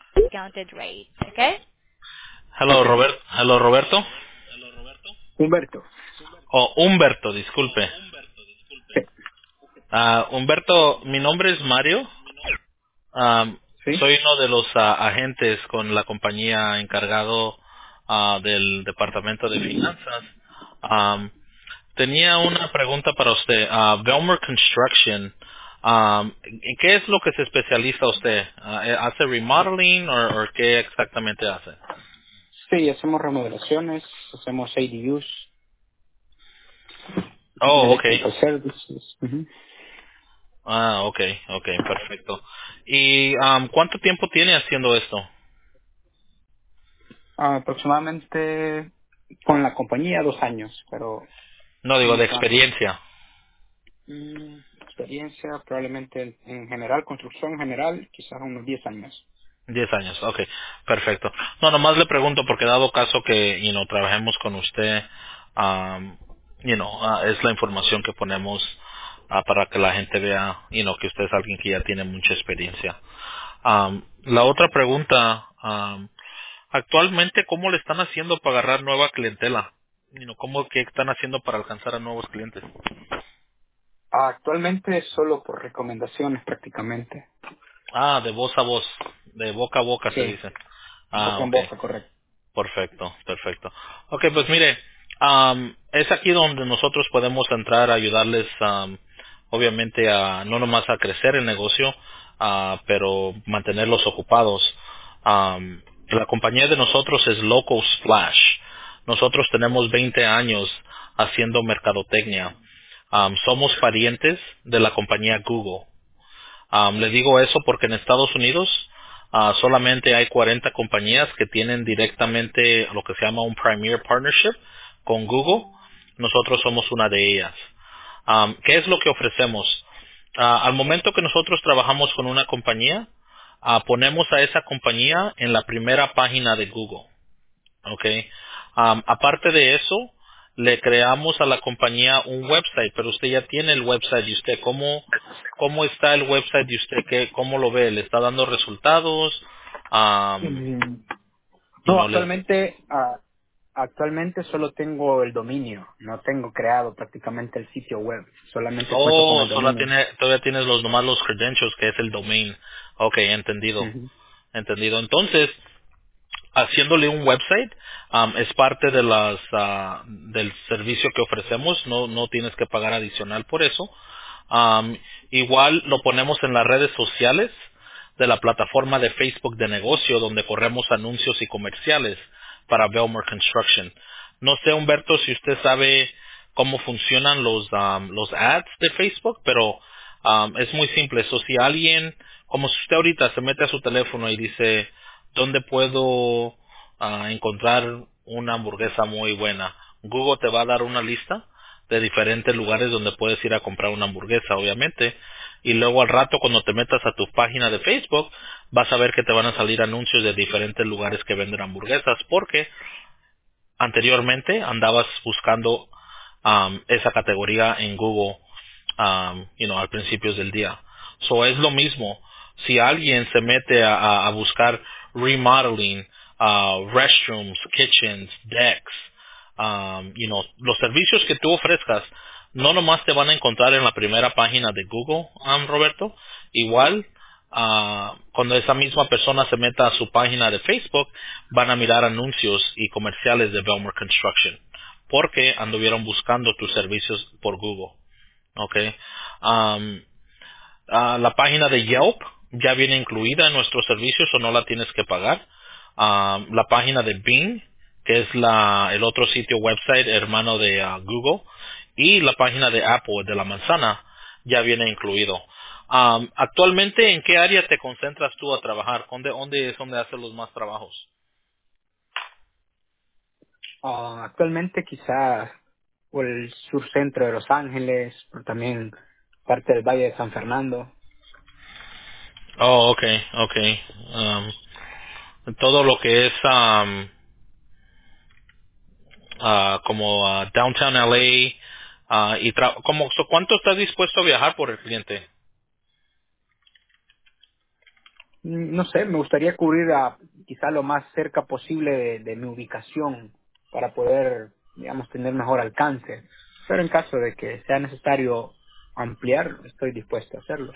discounted rate. Okay? Hello, Ok. Hello, Roberto. Humberto. O Humberto, disculpe. Sí. Humberto, mi nombre es Mario. ¿Sí? Soy uno de los agentes con la compañía encargado del Departamento de Finanzas. Am, Tenía una pregunta para usted. Belmer Construction, ¿en qué es lo que se especializa usted? ¿Hace remodeling o qué exactamente hace? Sí, hacemos remodelaciones, hacemos ADUs, Oh, okay. Electrical Services. Ujú. Okay, perfecto. ¿Y cuánto tiempo tiene haciendo esto? Aproximadamente con la compañía 2 años, pero No digo de unos cuantos. experiencia. Experiencia probablemente en general, construcción en general, quizás unos 10 años. 10 años, okay, perfecto. No, nomás le pregunto porque dado caso que, trabajemos con usted, um, es la información que ponemos para que la gente vea, que usted es alguien que ya tiene mucha experiencia. La otra pregunta, actualmente, ¿cómo le están haciendo para agarrar nueva clientela? ¿Cómo que están haciendo para alcanzar a nuevos clientes? Actualmente solo por recomendaciones prácticamente. De voz a voz, de boca a boca se Sí, dice. boca en Ok. boca, correcto. Perfecto, perfecto. Ok, pues mire, es aquí donde nosotros podemos entrar a ayudarles, obviamente, no nomás a crecer el negocio, pero mantenerlos ocupados. La compañía de nosotros es Local Splash. Nosotros tenemos 20 años haciendo mercadotecnia. Somos parientes de la compañía Google. Le digo eso porque en Estados Unidos solamente hay 40 compañías que tienen directamente lo que se llama un Premier Partnership con Google. Nosotros somos una de ellas. ¿Qué es lo que ofrecemos? Al momento que nosotros trabajamos con una compañía, ponemos a esa compañía en la primera página de Google. Okay. Aparte de eso, le creamos a la compañía un website, pero usted ya tiene el website de usted. ¿Cómo está el website de usted? ¿Cómo lo ve? ¿Le está dando resultados? Um, Mm, you No, know, le- actualmente solo tengo el dominio, no tengo creado prácticamente el sitio web, solamente cuento con el dominio. Todavía tienes nomás los credentials, que es el domain. Okay, entendido. Ujú. Entendido. Entonces, haciéndole un website es parte de del servicio que ofrecemos. No tienes que pagar adicional por eso. Am, Igual lo ponemos en las redes sociales de la plataforma de Facebook de negocio, donde corremos anuncios y comerciales para Belmore Construction. No sé, Humberto, si usted sabe cómo funcionan los ads de Facebook, pero es muy simple. Eso, si alguien, como si usted ahorita se mete a su teléfono y dice, ¿dónde puedo encontrar una hamburguesa muy buena? Google te va a dar una lista de diferentes lugares donde puedes ir a comprar una hamburguesa, obviamente. Y luego al rato, cuando te metas a tu página de Facebook, vas a ver que te van a salir anuncios de diferentes lugares que venden hamburguesas, porque anteriormente andabas buscando esa categoría en Google, al principios del día. So es lo mismo. Si alguien se mete a buscar remodeling, restrooms, kitchens, decks, los servicios que tú ofrezcas, no nomás te van a encontrar en la primera página de Google, Roberto. Igual, cuando esa misma persona se meta a su página de Facebook, van a mirar anuncios y comerciales de Belmore Construction, porque anduvieron buscando tus servicios por Google. Okay. Um, la página de Yelp ya viene incluida en nuestros servicios o no la tienes que pagar. La página de Bing, que es el otro sitio website hermano de Google, y la página de Apple, de la manzana, ya viene incluido. Actualmente, ¿en qué área te concentras tú a trabajar? ¿Dónde es donde haces los más trabajos? Actualmente quizás por el sur centro de Los Ángeles, pero también parte del Valle de San Fernando. Oh, okay. Todo lo que es como Downtown LA, ¿cuánto estás dispuesto a viajar por el cliente? No sé, me gustaría cubrir quizá lo más cerca posible de mi ubicación para poder, digamos, tener mejor alcance. Pero en caso de que sea necesario ampliar, estoy dispuesto a hacerlo.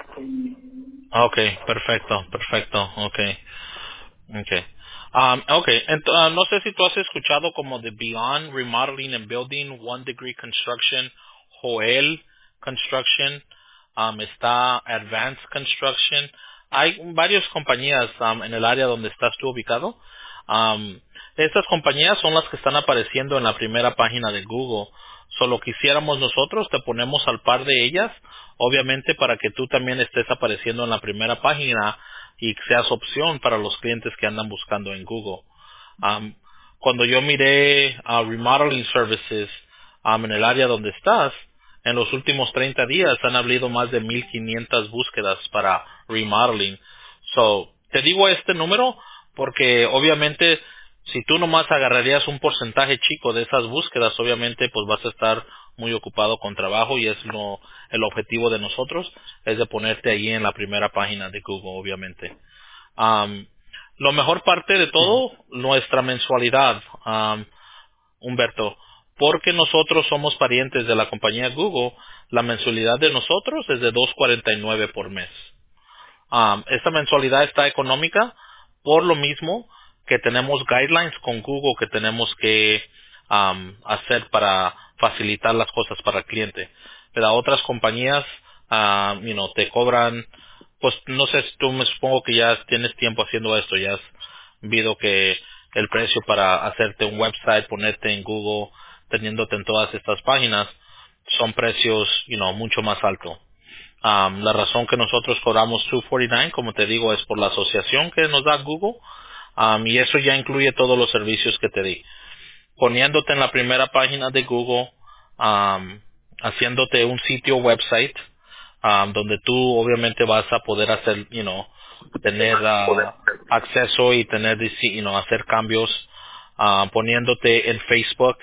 Okay, perfecto, perfecto, okay. Okay. Okay. No sé si tú has escuchado como de Beyond Remodeling and Building, One Degree Construction, Joel Construction, está Advanced Construction. Hay varias compañías en el área donde estás tú ubicado. Um, Estas compañías son las que están apareciendo en la primera página de Google. Solo quisiéramos nosotros, te ponemos al par de ellas, obviamente para que tú también estés apareciendo en la primera página y seas opción para los clientes que andan buscando en Google. Um, Cuando yo miré Remodeling Services en el área donde estás, en los últimos 30 días han habido más de 1,500 búsquedas para remodeling. So, te digo este número porque obviamente si tú nomás agarrarías un porcentaje chico de esas búsquedas, obviamente pues vas a estar muy ocupado con trabajo y es el objetivo de nosotros, es de ponerte ahí en la primera página de Google, obviamente. Um, lo mejor parte de Ujú. todo, nuestra mensualidad, Humberto, porque nosotros somos parientes de la compañía Google, la mensualidad de nosotros es de 2.49 por mes. Esta mensualidad está económica por lo mismo que tenemos guidelines con Google que tenemos que hacer para facilitar las cosas para el cliente. Pero otras compañías, te cobran, pues no sé, tú me supongo que ya tienes tiempo haciendo esto, ya has visto que el precio para hacerte un website, ponerte en Google, teniéndote en todas estas páginas, son precios, mucho más altos. La razón que nosotros cobramos 249, como te digo, es por la asociación que nos da Google, y eso ya incluye todos los servicios que te di. Poniéndote en la primera página de Google, haciéndote un sitio website, donde tú obviamente vas a poder hacer, tener acceso y tener, hacer cambios, poniéndote en Facebook,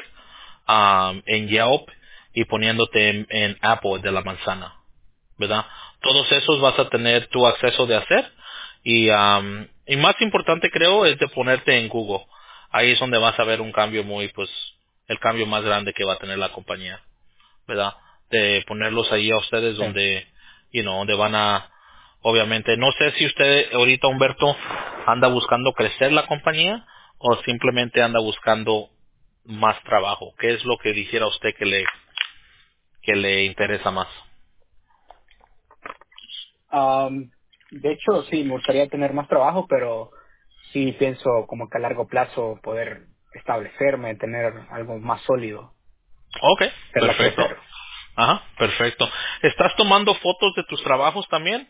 en Yelp y poniéndote en Apple de la manzana. ¿Verdad? Todos esos vas a tener tu acceso de hacer y más importante creo es de ponerte en Google. Ahí es donde vas a ver un cambio el cambio más grande que va a tener la compañía, ¿verdad? De ponerlos ahí a ustedes Sí. donde, donde van a, obviamente, no sé si usted ahorita Humberto anda buscando crecer la compañía o simplemente anda buscando más trabajo. ¿Qué es lo que dijera usted que le interesa más? De hecho, sí, me gustaría tener más trabajo, pero sí pienso como que a largo plazo poder establecerme, tener algo más sólido, Ok, hacerla perfecto. crecer. Ajá, perfecto. ¿Estás tomando fotos de tus trabajos también?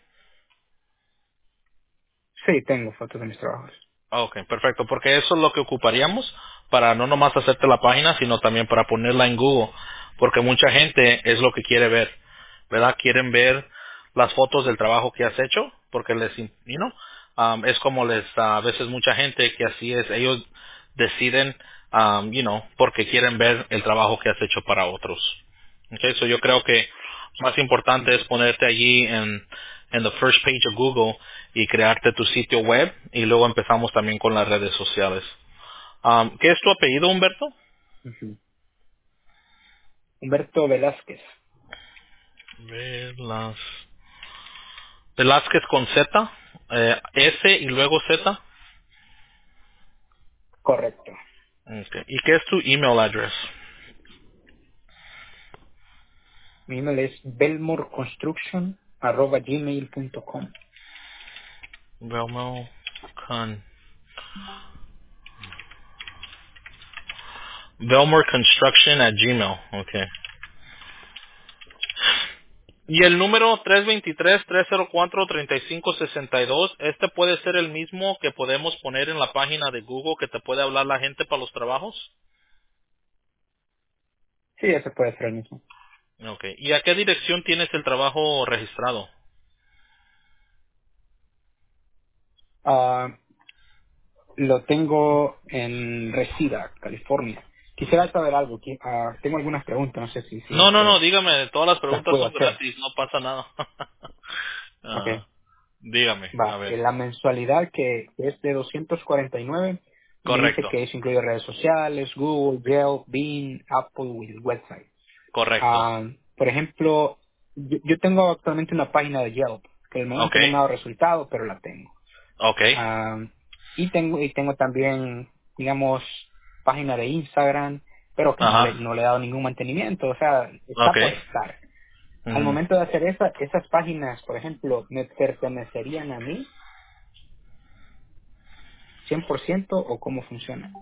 Sí, tengo fotos de mis trabajos. Ok, perfecto, porque eso es lo que ocuparíamos para no nomás hacerte la página, sino también para ponerla en Google, porque mucha gente es lo que quiere ver, ¿verdad? Quieren ver las fotos del trabajo que has hecho, porque es como a veces mucha gente que así es, ellos deciden, porque quieren ver el trabajo que has hecho para otros. Okay, so yo creo que más importante es Ujú. ponerte allí en the first page of Google y crearte tu sitio web y luego empezamos también con las redes sociales. ¿Qué es tu apellido, Humberto? Ujú. Humberto Velázquez, Velas- Velázquez con Z, S y luego Z. correcto. Okay. ¿Y qué es tu email address? Mi email es belmoreconstruction@gmail.com. Belmo con Belmore Construction at Gmail. Okay. Y el número 323-304-3562, este puede ser el mismo que podemos poner en la página de Google que te puede hablar la gente para los trabajos. Sí, ese puede ser el mismo. Okay. ¿Y a qué dirección tienes el trabajo registrado? Ah, lo tengo en Reseda, California. Quisiera saber algo. Tengo algunas preguntas, no sé si No, dígame, todas las las preguntas puedo son hacer. gratis, no pasa nada. Ok. Ah. Dígame, a Va, ver. la mensualidad que es de 249 me dice Correcto, que eso incluye redes sociales, Google, Yelp, Bing, Apple y el website. correcto. Por ejemplo, yo tengo actualmente una página de Yelp, que de Ok, momento no me ha dado resultado, pero la tengo. ok, Ah, y tengo también, digamos, página de Instagram, pero que ajá, no le he dado ningún mantenimiento, o sea, está ok. por estar. Al Ujú. momento de hacer esas páginas, por ejemplo, ¿me pertenecerían a mí 100% o cómo funciona?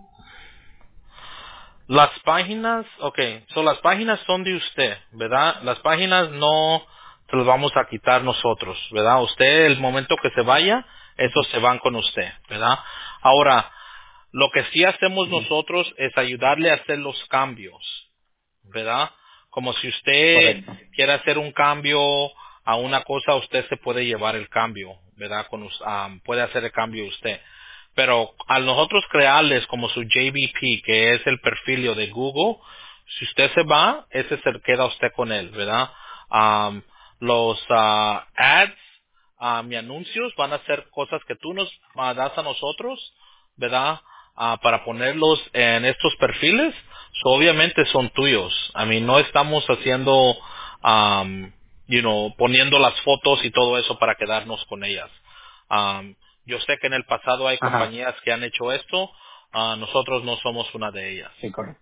Las páginas, okay, so las páginas son de usted, ¿verdad? Las páginas no se las vamos a quitar nosotros, ¿verdad? Usted, el momento que se vaya, esos Ujú, se van con usted, ¿verdad? Ahora, lo que sí hacemos ujú. nosotros es ayudarle a hacer los cambios, ¿verdad? Como si usted Correcto. quiere hacer un cambio a una cosa, usted se puede llevar el cambio, ¿verdad? Puede hacer el cambio usted. Pero al nosotros crearles como su JVP, que es el perfil de Google, si usted se va, ese se queda usted con él, ¿verdad? Los ads, y anuncios van a ser cosas que tú nos das a nosotros, ¿verdad? Para ponerlos en estos perfiles, obviamente son tuyos. A mí no estamos haciendo, poniendo las fotos y todo eso para quedarnos con ellas. Yo sé que en el pasado hay Ajá, compañías que han hecho esto, nosotros no somos una de ellas. sí, correcto.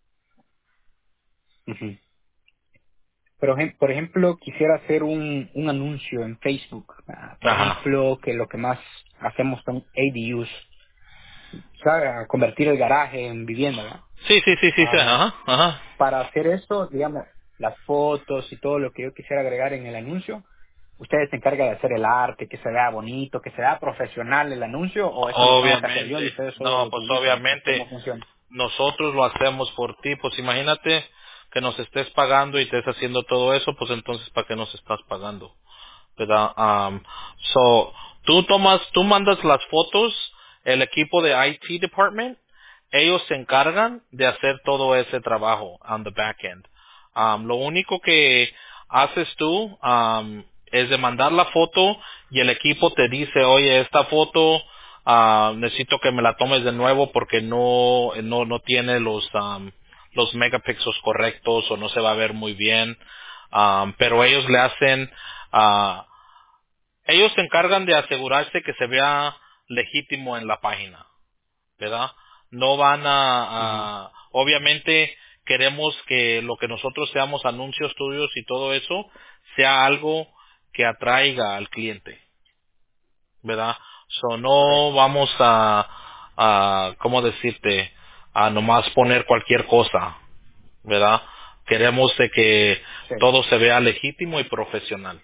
Ujú. Pero, por ejemplo, quisiera hacer un anuncio en Facebook. Por Ajá. ejemplo, que lo que más hacemos son ADUs, ¿sabe? Convertir el garaje en vivienda, ¿verdad? Sí, sí, sí, sí, sí, Ah, ajá, ajá. para hacer eso, digamos, las fotos y todo lo que yo quisiera agregar en el anuncio, ¿ustedes se encargan de hacer el arte, que se vea bonito, que se vea profesional el anuncio, o eso lo tengo que hacer yo y Obviamente, ustedes solo no, lo pues publican? ¿O obviamente cómo funciona? nosotros lo hacemos por ti, pues imagínate que nos estés pagando y estés haciendo todo eso, pues entonces ¿para qué nos estás pagando? ¿Verdad? So, tú mandas las fotos, el equipo de IT department, ellos se encargan de hacer todo ese trabajo on the back end. Lo único que haces tú es de mandar la foto y el equipo te dice, oye, esta foto necesito que me la tomes de nuevo porque no tiene los megapíxeles correctos o no se va a ver muy bien. Pero ellos le hacen, ah, ellos se encargan de asegurarse que se vea legítimo en la página, ¿verdad? No van Ujú. obviamente queremos que lo que nosotros seamos anuncios tuyos y todo eso sea algo que atraiga al cliente, ¿verdad? So, no Correcto. vamos ¿cómo decirte? A nomás poner cualquier cosa, ¿verdad? Queremos de que Sí, todo se vea legítimo y profesional,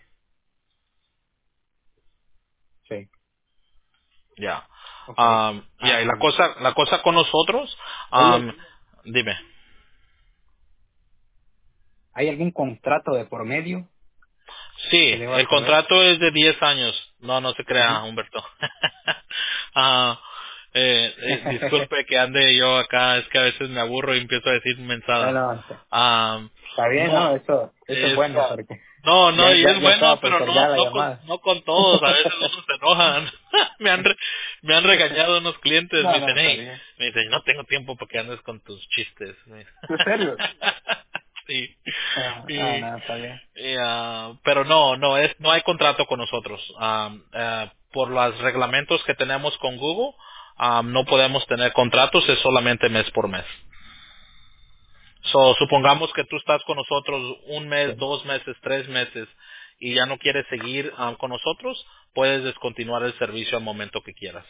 sí. ya. Ok. Ya, y Ah, la cosa con nosotros, ¿hay, dime. ¿Hay algún contrato de por medio que Sí, deba el saber? contrato es de 10 años. No, no se crea, Ujú. Humberto. Ah, disculpe que ande yo acá, es que a veces me aburro y empiezo a decir No, mensadas. no, Ah, está bien, no, ¿no? Eso es es, bueno porque no, no, ya, y ya, es ya bueno, estaba por pero colgar la llamada. no con todos. A veces unos se enojan. Me han regañado unos clientes. Me No, no, dicen, está hey, bien. me dicen, no tengo tiempo para que andes con tus chistes. ¿En serio? Sí. Y, No, está bien. pero no hay contrato con nosotros. Por los reglamentos que tenemos con Google, no podemos tener contratos, es solamente mes por mes. So, supongamos que tú estás con nosotros un mes, Sí. 2 meses, 3 meses y ya no quieres seguir con nosotros, puedes descontinuar el servicio al momento que quieras.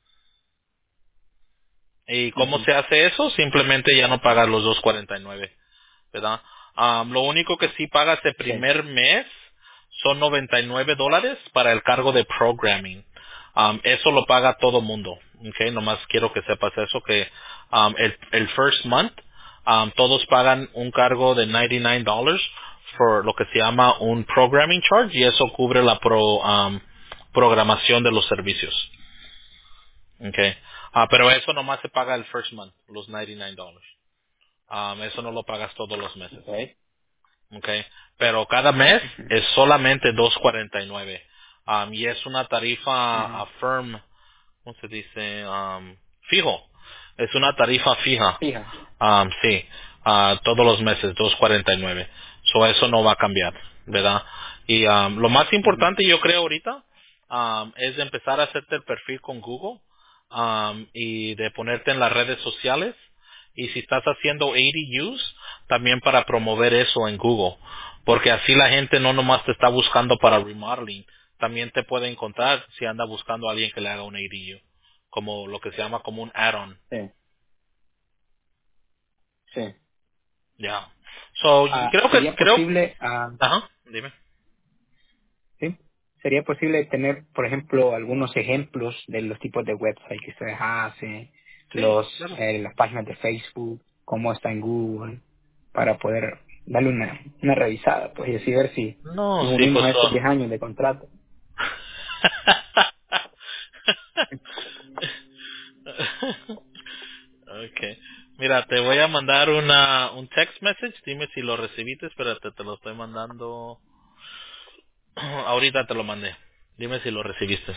¿Y cómo Ujú. se hace eso? Simplemente ya no pagas los 2.49, ¿verdad? Lo único que sí pagas el Sí. primer mes son $99 para el cargo de programming. Eso lo paga todo mundo. ¿Ok? Nomás quiero que sepas eso, que el first month todos pagan un cargo de $99 por lo que se llama un programming charge y eso cubre la programación de los servicios. ¿Ok? Pero eso nomás se paga el first month, los $99. Eso no lo pagas todos los meses. Okay. Okay. Pero cada mes Ujú. es solamente 2.49. y es una tarifa Ujú. firm, ¿cómo se dice? Fijo. Es una tarifa fija. Fija. Sí, todos los meses, 2.49. Eso no va a cambiar, ¿verdad? Y lo más Ujú. importante, yo creo ahorita, es de empezar a hacerte el perfil con Google y de ponerte en las redes sociales. Y si estás haciendo ADUs, también para promover eso en Google. Porque así la gente no nomás te está buscando para remodeling, también te puede encontrar si anda buscando a alguien que le haga un ADU, como lo que se llama como un add-on. Sí, sí. Ya. So, ¿Sería creo, posible, ajá, dime. sí? ¿Sería posible tener, por ejemplo, algunos ejemplos de los tipos de website que ustedes hacen, Sí, claro. las páginas de Facebook, cómo está en Google, para poder darle una revisada, pues, y así ver si No, nos sí, unimos pues. a estos 10 años de contrato? Okay. Mira, te voy a mandar un text message. Dime si lo recibiste. Espérate, te lo estoy mandando. Ahorita te lo mandé. Dime si lo recibiste.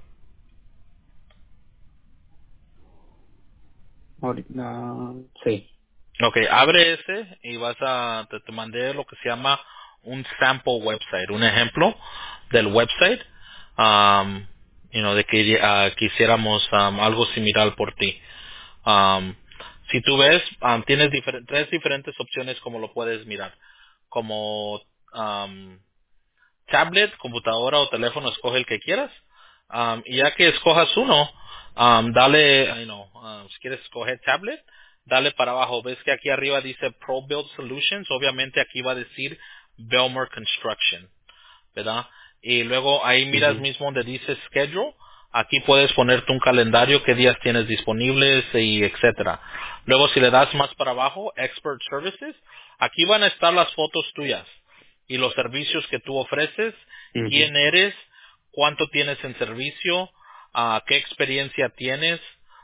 Ahorita, sí. Ok, abre ese y te mandé lo que se llama un sample website, un ejemplo del website, um, de que quisiéramos algo similar por ti. Um, si tú ves, tienes tres diferentes opciones como lo puedes mirar. Como tablet, computadora o teléfono, escoge el que quieras. Y ya que escojas uno, dale, si quieres escoger tablet, dale para abajo. Ves que aquí arriba dice Pro Build Solutions. Obviamente aquí va a decir Belmer Construction, ¿verdad? Y luego ahí miras Ujú, mismo donde dice schedule. Aquí puedes ponerte un calendario, qué días tienes disponibles y etcétera. Luego si le das más para abajo, expert services, aquí van a estar las fotos tuyas y los servicios que tú ofreces, ujú, quién eres, cuánto tienes en servicio, qué experiencia tienes,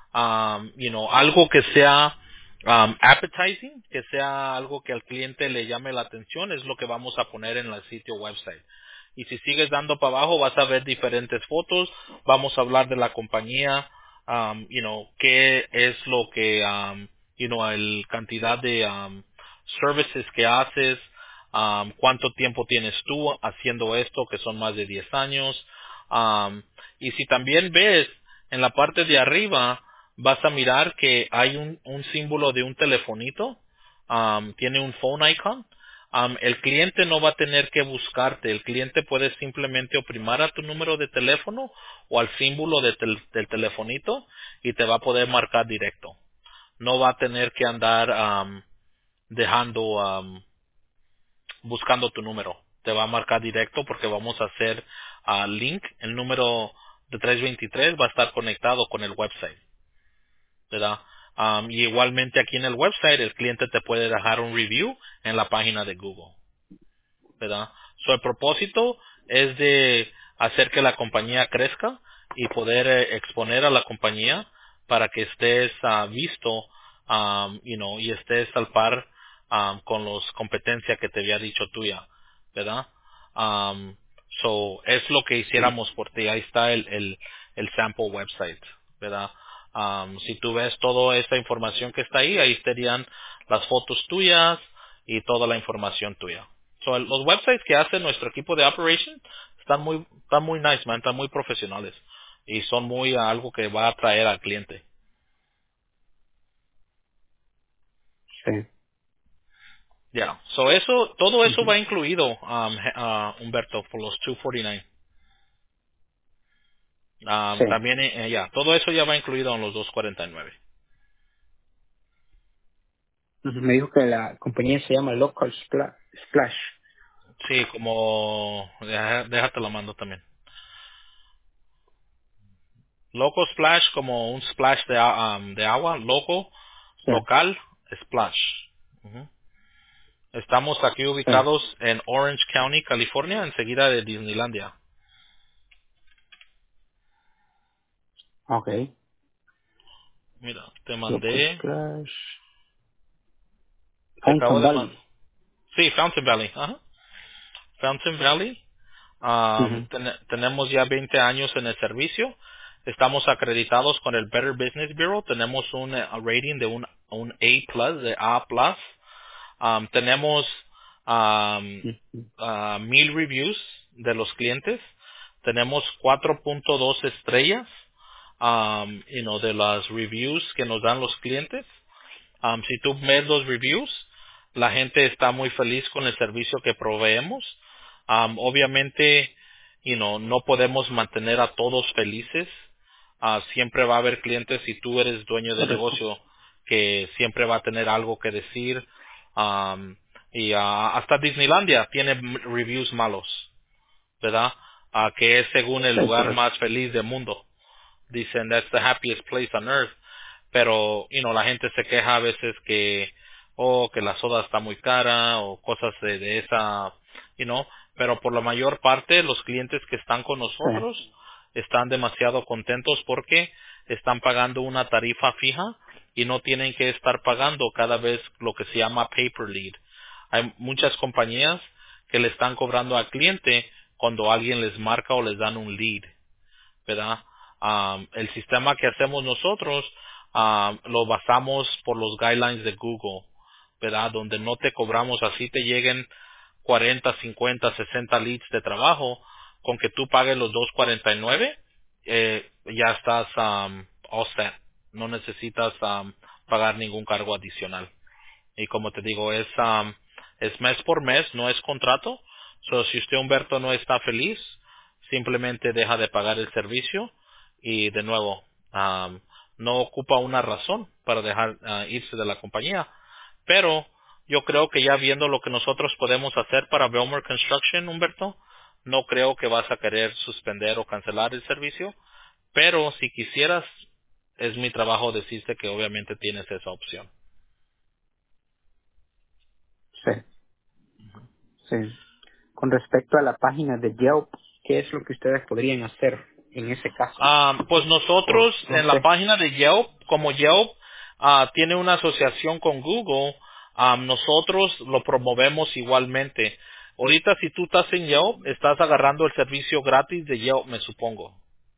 algo que sea appetizing, que sea algo que al cliente le llame la atención, es lo que vamos a poner en el sitio website. Y si sigues dando para abajo vas a ver diferentes fotos, vamos a hablar de la compañía, qué es lo que, el cantidad de services que haces, cuánto tiempo tienes tú haciendo esto, que son más de 10 años. um, y si también ves en la parte de arriba, vas a mirar que hay un símbolo de un telefonito, tiene un phone icon. El cliente no va a tener que buscarte, el cliente puede simplemente oprimir a tu número de teléfono o al símbolo del telefonito y te va a poder marcar directo. No va a tener que andar dejando, buscando tu número. Te va a marcar directo porque vamos a hacer link, el número de 323 va a estar conectado con el website, ¿verdad? Y igualmente aquí en el website el cliente te puede dejar un review en la página de Google, ¿verdad? El propósito es de hacer que la compañía crezca y poder exponer a la compañía para que estés visto, y estés al par con los competencias que te había dicho tuya, ¿verdad? Um, es lo que sí, hiciéramos por ti. Ahí está el sample website, ¿verdad? Si tú ves toda esa información que está ahí, ahí estarían las fotos tuyas y toda la información tuya. Los websites que hace nuestro equipo de operation están muy nice, man, están muy profesionales y son muy algo que va a atraer al cliente. sí. Ya, todo eso Ujú. va incluido, Humberto, por los 249. Sí. También, todo eso ya va incluido en los 249. Ujú. Me dijo que la compañía se llama Local Splash. Sí, como, déjate lo mando también. Loco Splash, como un splash de agua, loco, Sí, local, splash. Ujú. Estamos aquí sí. ubicados en Orange County, California, enseguida de Disneylandia. Ok. Mira, te Local mandé, Splash. te acabo Fountain de mandar. Valley. Sí, Fountain Valley. Ajá. Fountain Valley. Ujú. Tenemos ya 20 años en el servicio. Estamos acreditados con el Better Business Bureau. Tenemos un rating de un A+, de A+. Tenemos um, Ujú. 1000 reviews de los clientes. Tenemos 4.2 estrellas, de las reviews que nos dan los clientes. Si tú ves los reviews, la gente está muy feliz con el servicio que proveemos. Obviamente, no podemos mantener a todos felices. Siempre va a haber clientes, si tú eres dueño de Correcto. negocio, que siempre va a tener algo que decir. Um, hasta Disneylandia tiene reviews malos, ¿verdad? Que es según el Sí, lugar correcto. más feliz del mundo. Dicen that's the happiest place on earth, pero la gente se queja a veces que la soda está muy cara o cosas de esa, pero por la mayor parte los clientes que están con Sí, nosotros están demasiado contentos porque están pagando una tarifa fija y no tienen que estar pagando cada vez lo que se llama paper lead. Hay muchas compañías que le están cobrando al cliente cuando alguien les marca o les dan un lead, ¿verdad? El sistema que hacemos nosotros lo basamos por los guidelines de Google, ¿verdad? Donde no te cobramos, así te lleguen 40, 50, 60 leads de trabajo, con que tú pagues los 2.49, ya estás all set. No necesitas pagar ningún cargo adicional. Y como te digo, es mes por mes, no es contrato. So, si usted, Humberto, no está feliz, simplemente deja de pagar el servicio y de nuevo, no ocupa una razón para dejar irse de la compañía. Pero yo creo que ya viendo lo que nosotros podemos hacer para Belmore Construction, Humberto, no creo que vas a querer suspender o cancelar el servicio. Pero si quisieras, es mi trabajo decirte que obviamente tienes esa opción. sí, sí. Con respecto a la página de Yelp, ¿qué es lo que ustedes podrían hacer en ese caso? Pues O nosotros no en la sé. página de Yelp, como Yelp tiene una asociación con Google, nosotros lo promovemos igualmente. Ahorita si tú estás en Yelp, estás agarrando el servicio gratis de Yelp, me supongo.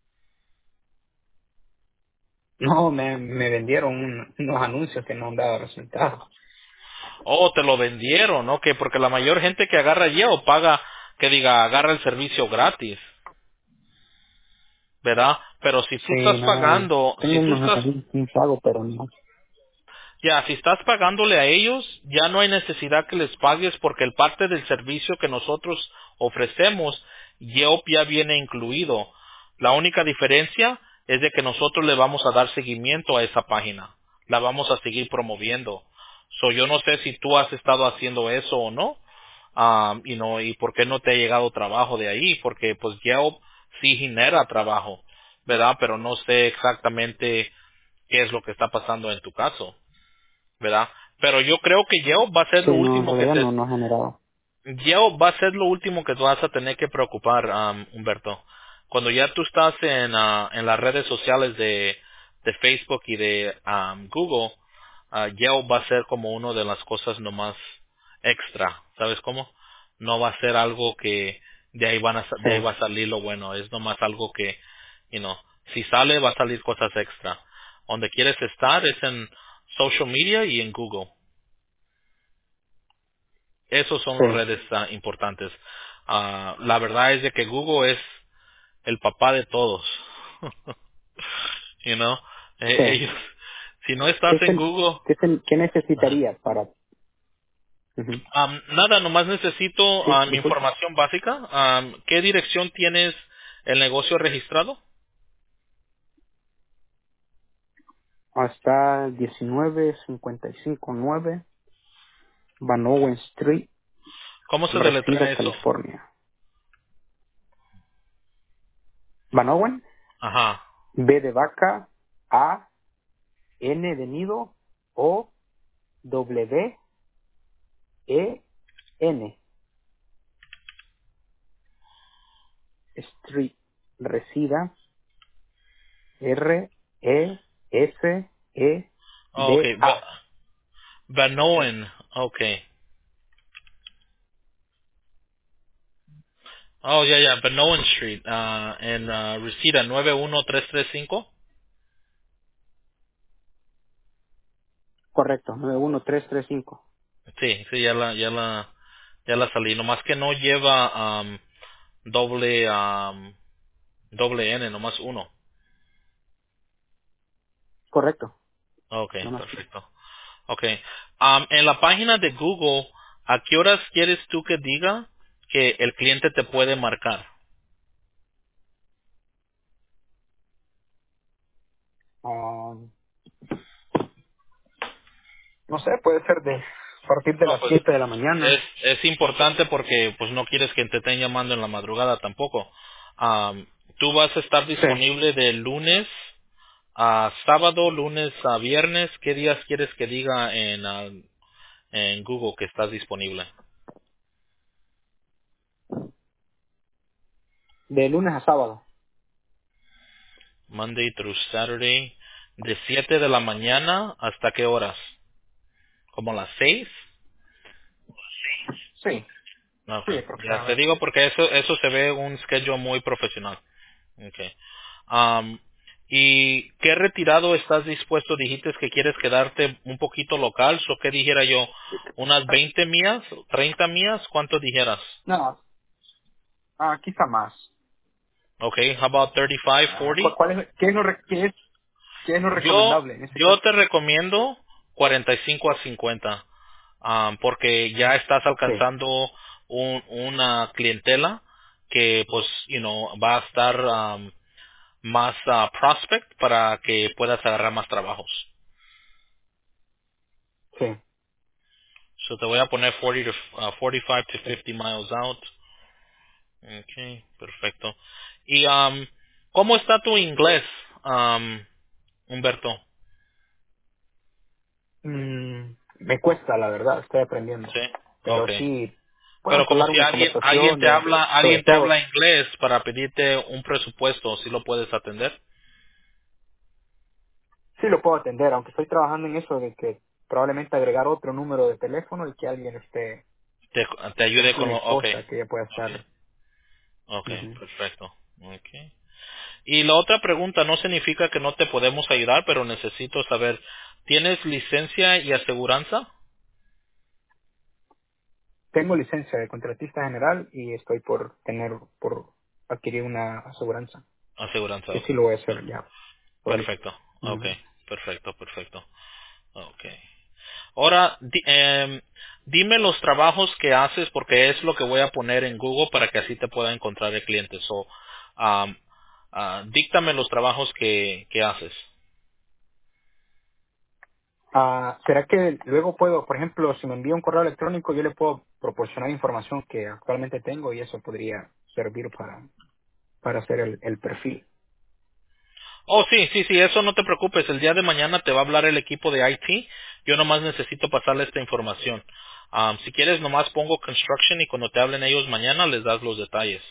No, me vendieron unos anuncios que no han dado resultados. Oh, te lo vendieron, ¿no? Que porque la mayor gente que agarra Yelp paga, que diga, agarra el servicio gratis, ¿verdad? Pero si tú Sí, estás no. pagando, si Tengo tú estás un pago, pero no. Ya, si estás pagándole a ellos, ya no hay necesidad que les pagues porque el parte del servicio que nosotros ofrecemos, Yelp ya viene incluido. La única diferencia es de que nosotros le vamos a dar seguimiento a esa página. La vamos a seguir promoviendo. Yo no sé si tú has estado haciendo eso o no, y por qué no te ha llegado trabajo de ahí, porque pues Yelp sí genera trabajo, ¿verdad? Pero no sé exactamente qué es lo que está pasando en tu caso. ¿Verdad? Pero yo creo que Yelp va a ser Sí, lo no, en último que realidad no ha generado. Yelp va a ser lo último que tú vas a tener que preocupar, Humberto. Cuando ya tú estás en las redes sociales de Facebook y de Google, Yelp va a ser como una de las cosas nomás extra, ¿sabes cómo? No va a ser algo que de ahí Sí, va a salir lo bueno, es nomás algo que, si sale va a salir cosas extra. Donde quieres estar es en social media y en Google. Esos son las sí, redes importantes. La verdad es de que Google es el papá de todos. you know? sí. Ellos, si no estás en Google, ¿Qué ajá. necesitaría para...? Ujú. Nada, nomás necesito Sí, mi disculpe. información básica. ¿Qué dirección tienes el negocio registrado? Hasta 19559 Van Owen Street, ¿Cómo se Reseda, deletrea eso? California. Van Owen, Ajá. B de vaca, A, N de nido, O, W, E, N. Street, Resida, R, E, S, E, Ok. D, A. Vanoen. Ok. Oh, ya, ya, Benowen Street, en Reseda 91335. Correcto, 91335. Sí, sí, ya la salí. Nomás que no lleva doble, doble N, nomás uno. Correcto, Okay, nomás. perfecto. Okay. En la página de Google, ¿a qué horas quieres tú que diga que el cliente te puede marcar? Ah, no sé, puede ser de a partir de No, las pues 7 de la mañana. es importante porque pues no quieres que te estén llamando en la madrugada tampoco. Tú vas a estar Sí. disponible de lunes a sábado, lunes a viernes. ¿Qué días quieres que diga en Google que estás disponible? De lunes a sábado. Monday through Saturday, de 7 de la mañana hasta qué horas? ¿Como las 6? Sí, sí, Okay. Ya te aproximadamente. digo porque eso se ve un schedule muy profesional. Okay. Am, ¿Y qué retirado estás dispuesto? Dijiste que quieres quedarte un poquito local, ¿o qué dijera yo? ¿Unas 20 millas? ¿30 millas? ¿Cuánto dijeras? No, quizá más. Okay, how about 35, 40? ¿Qué es lo Yo, recomendable en ese yo caso? te recomiendo 45 a 50, porque ya estás Sí, alcanzando una clientela que, pues, va a estar más prospect para que puedas agarrar más trabajos. sí. So te voy a poner 45 to 50 miles out. Okay, perfecto. Y ¿cómo está tu inglés, Humberto? Me cuesta, la verdad, estoy aprendiendo. Sí. Pero Okay. sí, puedo Pero como entablar si una alguien conversación sobre te todo. habla inglés para pedirte un presupuesto, ¿sí lo puedes atender? Sí lo puedo atender, aunque estoy trabajando en eso de que probablemente agregar otro número de teléfono y que alguien esté, Te por ayude ejemplo, con mi lo, okay, esposa, que ella pueda okay, estar. okay, Ujú. perfecto, okay. Y la otra pregunta no significa que no te podemos ayudar, pero necesito saber, ¿tienes licencia y aseguranza? Tengo licencia de contratista general y estoy por adquirir una aseguranza, Aseguranza, que sí okay, lo voy a hacer ya pronto. perfecto, Ujú. okay, perfecto, perfecto, okay. Ahora, dime los trabajos que haces porque es lo que voy a poner en Google para que así te pueda encontrar el cliente. So, um, díctame los trabajos que haces. ¿Será que luego puedo, por ejemplo, si me envía un correo electrónico, yo le puedo proporcionar información que actualmente tengo y eso podría servir para hacer el perfil? Oh, sí, sí, sí, eso no te preocupes. El día de mañana te va a hablar el equipo de IT. Yo nomás necesito pasarle esta información. Si quieres, nomás pongo construction y cuando te hablen ellos mañana les das los detalles.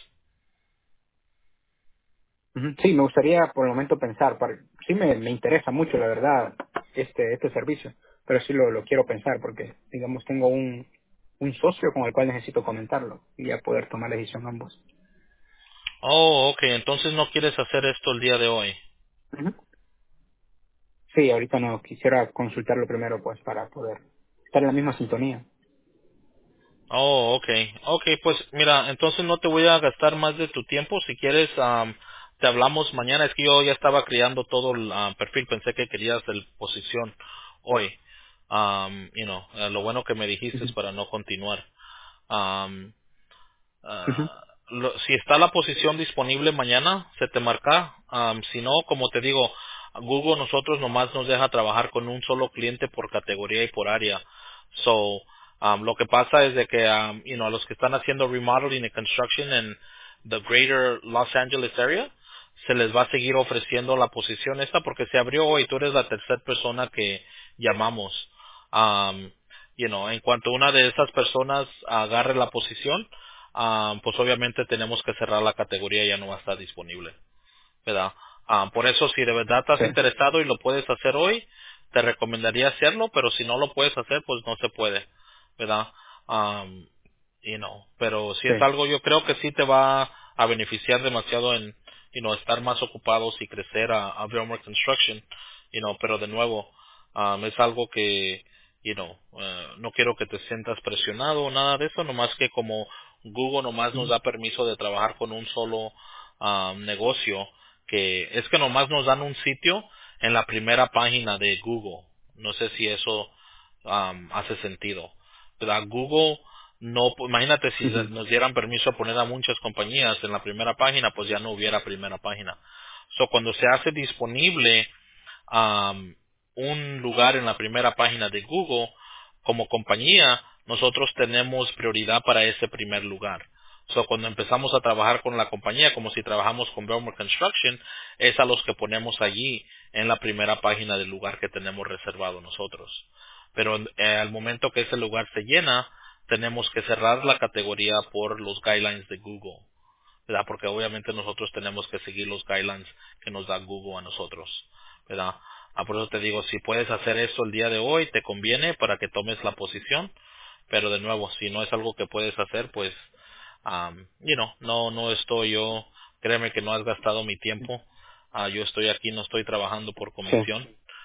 Ujú. Sí, me gustaría por el momento pensar, sí me interesa mucho, la verdad, este servicio, pero sí lo quiero pensar porque, digamos, tengo un socio con el cual necesito comentarlo y ya poder tomar la decisión ambos. Oh, ok, entonces no quieres hacer esto el día de hoy. Ujú. Sí, ahorita no, quisiera consultarlo primero pues para poder estar en la misma sintonía. Oh, okay, okay, pues mira, entonces no te voy a gastar más de tu tiempo. Si quieres, te hablamos mañana. Es que yo ya estaba creando todo el perfil. Pensé que querías el posición hoy. Lo bueno que me dijiste es Ujú. para no continuar. Um, Ujú. si está la posición disponible mañana, se te marca. Si no, como te digo, Google nosotros nomás nos deja trabajar con un solo cliente por categoría y por área. So, lo que pasa es de que, a los que están haciendo remodeling y construction en the greater Los Angeles area, se les va a seguir ofreciendo la posición esta porque se abrió hoy. Tú eres la tercera persona que llamamos. Um, en cuanto una de esas personas agarre la posición, pues obviamente tenemos que cerrar la categoría, ya no va a estar disponible, ¿verdad? Por eso, si de verdad estás Sí. interesado y lo puedes hacer hoy, te recomendaría hacerlo, pero si no lo puedes hacer, pues no se puede, ¿verdad? Pero si Sí. es algo, yo creo que sí te va a beneficiar demasiado en, estar más ocupados y crecer a Belmore Construction, pero de nuevo, es algo que, no quiero que te sientas presionado o nada de eso, nomás que como Google nomás nos Ujú. da permiso de trabajar con un solo negocio, que es que nomás nos dan un sitio en la primera página de Google. No sé si eso hace sentido. ¿Verdad? Google no, imagínate si Ujú. nos dieran permiso a poner a muchas compañías en la primera página, pues ya no hubiera primera página. So, cuando se hace disponible un lugar en la primera página de Google, como compañía, nosotros tenemos prioridad para ese primer lugar. So, cuando empezamos a trabajar con la compañía, como si trabajamos con Belmore Construction, es a los que ponemos allí en la primera página del lugar que tenemos reservado nosotros. Pero al momento que ese lugar se llena, tenemos que cerrar la categoría por los guidelines de Google, ¿verdad? Porque obviamente nosotros tenemos que seguir los guidelines que nos da Google a nosotros, ¿verdad? Por eso te digo, si puedes hacer eso el día de hoy, te conviene para que tomes la posición, pero de nuevo, si no es algo que puedes hacer, pues, no estoy yo, créeme que no has gastado mi tiempo. Yo estoy aquí, no estoy trabajando por Sí. comisión.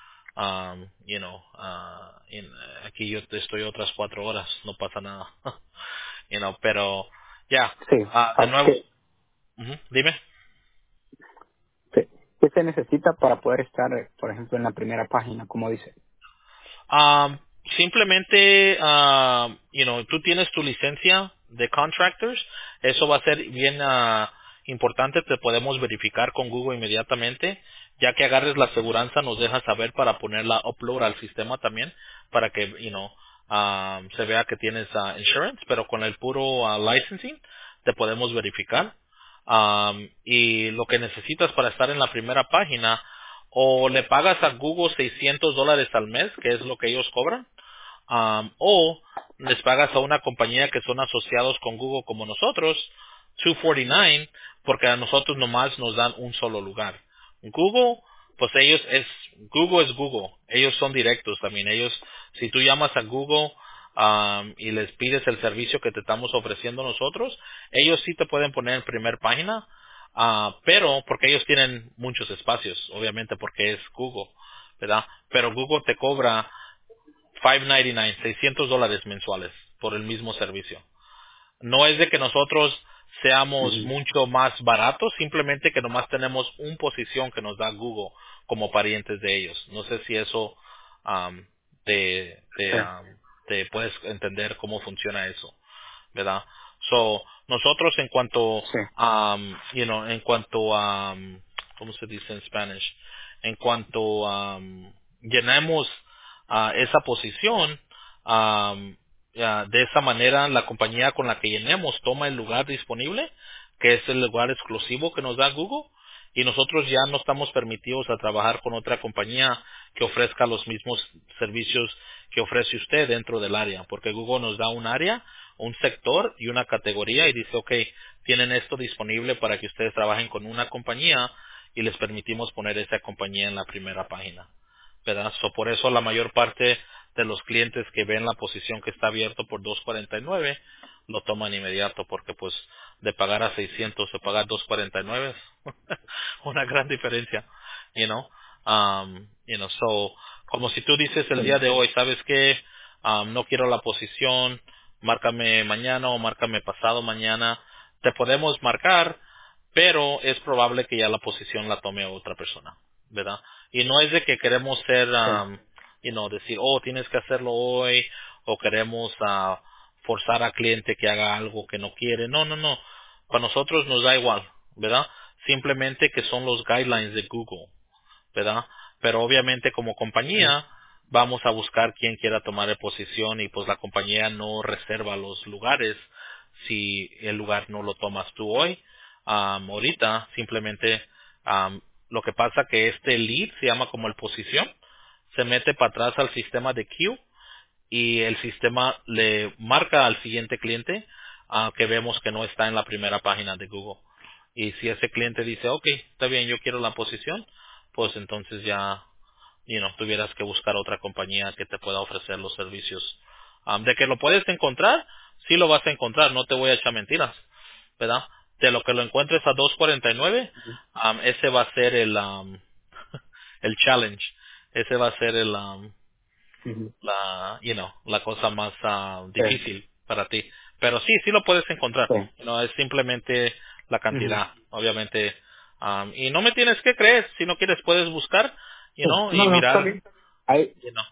Aquí yo estoy otras 4 horas, no pasa nada. Pero ya, Sí. de nuevo, ¿Qué, dime. sí. ¿Qué se necesita para poder estar, por ejemplo, en la primera página, como dice? Um, Simplemente, tú tienes tu licencia de contractors, eso va a ser bien importante, te podemos verificar con Google inmediatamente, ya que agarres la aseguranza nos deja saber para ponerla upload al sistema también, para que, se vea que tienes insurance, pero con el puro licensing te podemos verificar. Y lo que necesitas para estar en la primera página, o le pagas a Google $600 al mes, que es lo que ellos cobran, o les pagas a una compañía que son asociados con Google como nosotros, 249, porque a nosotros nomás nos dan un solo lugar. Google, pues Google es Google, ellos son directos también, si tú llamas a Google y les pides el servicio que te estamos ofreciendo nosotros, ellos sí te pueden poner en primer página, pero porque ellos tienen muchos espacios, obviamente porque es Google, ¿verdad? Pero Google te cobra 599, $600 mensuales por el mismo servicio. No es de que nosotros seamos Ujú. mucho más baratos, simplemente que nomás tenemos una posición que nos da Google como parientes de ellos. No sé si eso am, te, Sí. te, am, te puedes entender cómo funciona eso. ¿Verdad? So, nosotros en cuanto, Sí. en cuanto ¿cómo se dice en Spanish? En cuanto llenamos esa posición, de esa manera la compañía con la que llenemos toma el lugar disponible, que es el lugar exclusivo que nos da Google, y nosotros ya no estamos permitidos a trabajar con otra compañía que ofrezca los mismos servicios que ofrece usted dentro del área, porque Google nos da un área, un sector y una categoría y dice, ok, tienen esto disponible para que ustedes trabajen con una compañía y les permitimos poner esa compañía en la primera página. ¿Verdad? Por eso la mayor parte de los clientes que ven la posición que está abierto por 249 lo toman inmediato porque pues de pagar a 600 o pagar 249 es una gran diferencia, you know. So como si tú dices el día Sí. de hoy, ¿sabes qué? No quiero la posición, márcame mañana o márcame pasado mañana, te podemos marcar, pero es probable que ya la posición la tome otra persona, ¿verdad? Y no es de que queremos ser, Sí. decir, oh, tienes que hacerlo hoy, o queremos forzar al cliente que haga algo que no quiere. No, no, no. Para nosotros nos da igual, ¿verdad? Simplemente que son los guidelines de Google, ¿verdad? Pero obviamente como Ujú. compañía vamos a buscar quien quiera tomar la posición y pues la compañía no reserva los lugares si el lugar no lo tomas tú hoy. Ahorita simplemente lo que pasa que este lead se llama como el posición, se mete para atrás al sistema de queue y el sistema le marca al siguiente cliente que vemos que no está en la primera página de Google. Y si ese cliente dice, ok, está bien, yo quiero la posición, pues entonces ya, tuvieras que buscar otra compañía que te pueda ofrecer los servicios. De que lo puedes encontrar, sí lo vas a encontrar, no te voy a echar mentiras, ¿verdad? De lo que lo encuentres a 2.49, ese va a ser el challenge, ese va a ser Ujú. la cosa más Sí, difícil para ti. Pero sí, sí lo puedes encontrar. sí. Es simplemente la Ujú. cantidad, obviamente. Y no me tienes que creer, si no quieres puedes buscar, Sí. y No, no, está mirar, bien. Hay, you know.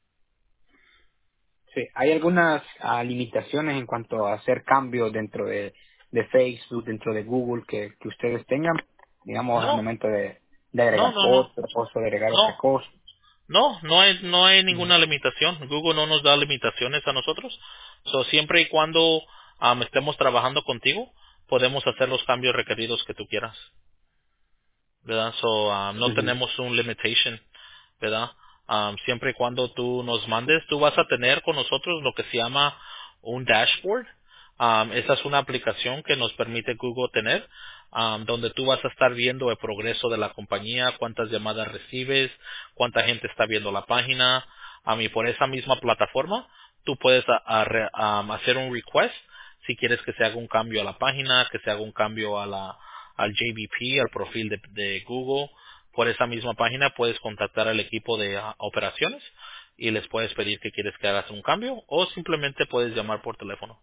sí, hay algunas limitaciones en cuanto a hacer cambios dentro de Facebook, dentro de Google, que ustedes tengan, digamos, al No, momento de agregar no. fotos o de agregar otra No, cosa. no hay Ujú. ninguna limitación. Google no nos da limitaciones a nosotros. So, siempre y cuando estemos trabajando contigo, podemos hacer los cambios requeridos que tú quieras, ¿verdad? So, no Ujú. tenemos un limitation, ¿verdad? Siempre y cuando tú nos mandes, tú vas a tener con nosotros lo que se llama un dashboard. Esa es una aplicación que nos permite Google tener, donde tú vas a estar viendo el progreso de la compañía, cuántas llamadas recibes, cuánta gente está viendo la página. Y por esa misma plataforma, tú puedes hacer un request si quieres que se haga un cambio a la página, que se haga un cambio al JBP, al perfil de Google. Por esa misma página puedes contactar al equipo de operaciones y les puedes pedir que quieres que hagas un cambio o simplemente puedes llamar por teléfono.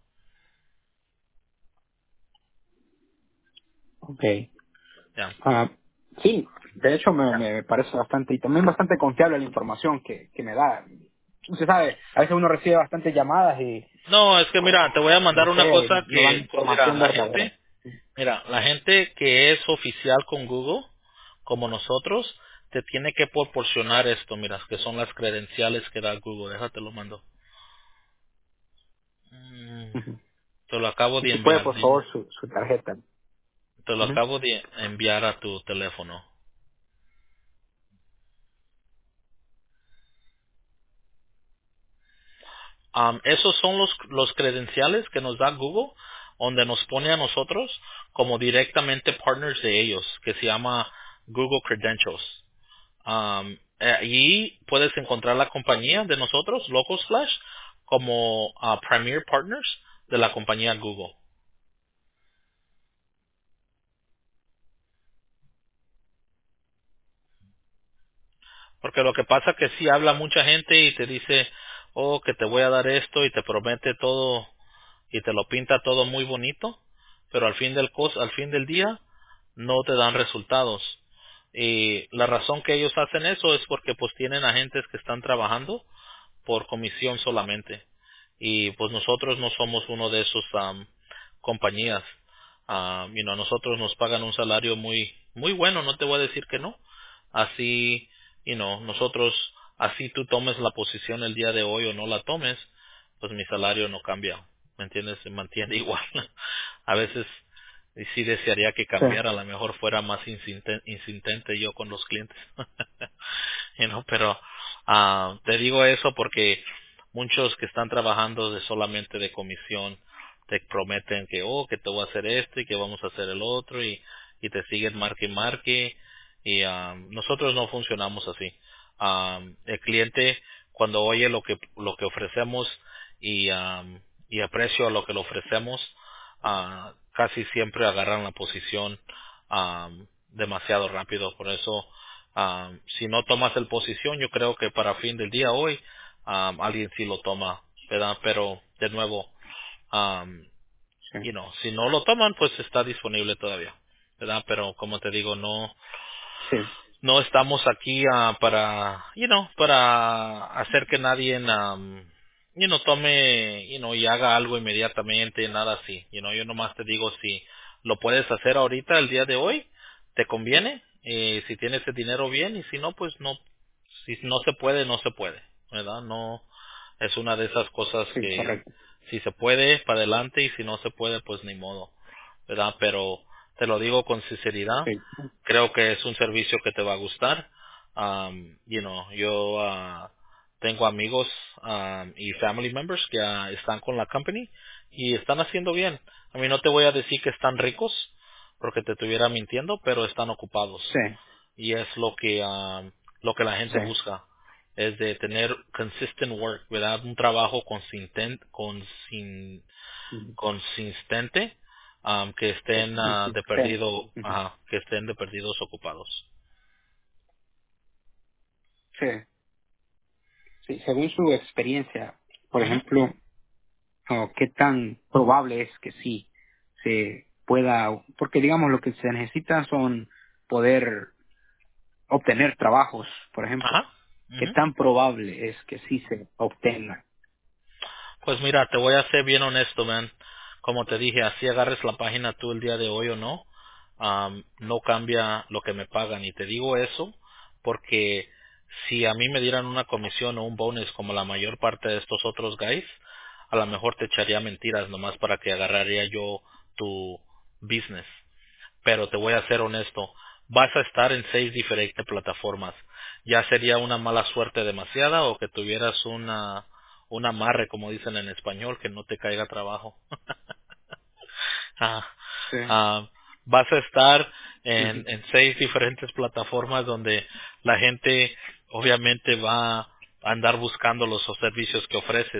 Ok. Ya. Ah, sí, de hecho me parece bastante, y también bastante confiable la información que me da. Usted sabe, a veces uno recibe bastantes llamadas y, No, es que mira, te voy a no mandar una sé, cosa no dan que, mira, información verdadera. la gente que es oficial con Google, como nosotros, te tiene que proporcionar esto, mira, que son las credenciales que da Google. Déjate lo mando. Mm, Ujú. Te lo acabo Y de si puede, enviar. por favor, su tarjeta. Te lo Ujú. acabo de enviar a tu teléfono. Esos son los credenciales que nos da Google, donde nos pone a nosotros como directamente partners de ellos, que se llama Google Credentials. Allí puedes encontrar la compañía de nosotros, Locals Flash, como Premier Partners de la compañía Google. Porque lo que pasa que sí habla mucha gente y te dice, oh, que te voy a dar esto y te promete todo y te lo pinta todo muy bonito, pero al fin del día no te dan resultados. Y la razón que ellos hacen eso es porque pues tienen agentes que están trabajando por comisión solamente. Y pues nosotros no somos uno de esos compañías. Nosotros nos pagan un salario muy muy bueno, no te voy a decir que no. Así, nosotros, así tú tomes la posición el día de hoy o no la tomes, pues mi salario no cambia, ¿me entiendes? Se mantiene igual. A veces sí desearía que Sí, cambiara, a lo mejor fuera más insistente yo con los clientes. Pero te digo eso porque muchos que están trabajando solamente de comisión te prometen que que te voy a hacer esto y que vamos a hacer el otro y te siguen marque y marque y nosotros no funcionamos así. El cliente cuando oye lo que ofrecemos y aprecio a lo que le ofrecemos, casi siempre agarran la posición demasiado rápido. Por eso, si no tomas el posición, yo creo que para fin del día hoy, alguien sí lo toma, ¿verdad? Pero, de nuevo, um, sí, si no lo toman, pues está disponible todavía, ¿verdad? Pero, como te digo, sí, no estamos aquí para hacer que nadie tome y haga algo inmediatamente, nada así. Yo nomás te digo, si lo puedes hacer ahorita el día de hoy, te conviene. Si tienes el dinero bien, y si no, pues no. Si no se puede, no se puede, ¿verdad? No es una de esas cosas sí, que correcto. si se puede, para adelante, y si no se puede, pues ni modo, ¿verdad? Pero te lo digo con sinceridad, Sí, creo que es un servicio que te va a gustar. Yo tengo amigos y family members que están con la company y están haciendo bien. A mí no te voy a decir que están ricos porque te estuviera mintiendo, pero están ocupados sí, y es lo que la gente sí, busca. es de tener consistent work, ¿verdad? Un trabajo Ujú. consistente, que estén de Consistente. perdido, Ujú. que estén de perdidos ocupados. Sí, sí, según su experiencia, por Ujú. ejemplo, ¿qué tan probable es que sí se pueda, porque digamos lo que se necesita son poder obtener trabajos, por ejemplo, Ajá. qué Ujú. tan probable es que sí se obtenga? Pues mira, te voy a ser bien honesto, man. Como te dije, así agarres la página tú el día de hoy o no, no cambia lo que me pagan. Y te digo eso porque si a mí me dieran una comisión o un bonus como la mayor parte de estos otros guys, a lo mejor te echaría mentiras nomás para que agarraría yo tu business. Pero te voy a ser honesto, vas a estar en 6 diferentes plataformas. Ya sería una mala suerte demasiada o que tuvieras un amarre, como dicen en español, que no te caiga trabajo. Ah, Sí. vas a estar Ujú. en 6 diferentes plataformas donde la gente obviamente va a andar buscando los servicios que ofreces.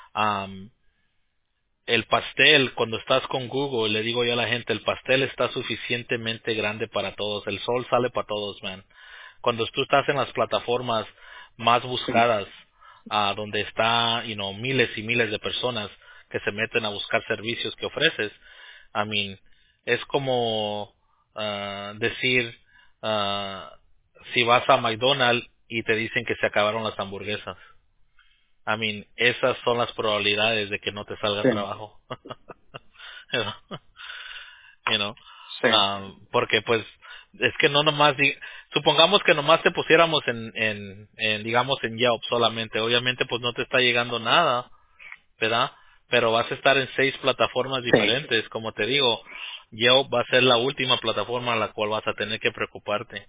El pastel, cuando estás con Google, le digo yo a la gente, el pastel está suficientemente grande para todos, el sol sale para todos, man. Cuando tú estás en las plataformas más Sí, buscadas, donde está, miles y miles de personas que se meten a buscar servicios que ofreces, I mean, es como decir, ah, si vas a McDonald's y te dicen que se acabaron las hamburguesas. I mean, esas son las probabilidades de que no te salga sí, trabajo. you know, you know, sí, porque pues es que no nomás supongamos que nomás te pusiéramos digamos en Yelp solamente, obviamente pues no te está llegando nada, ¿verdad? Pero vas a estar en 6 plataformas sí, diferentes, como te digo, Yelp va a ser la última plataforma a la cual vas a tener que preocuparte.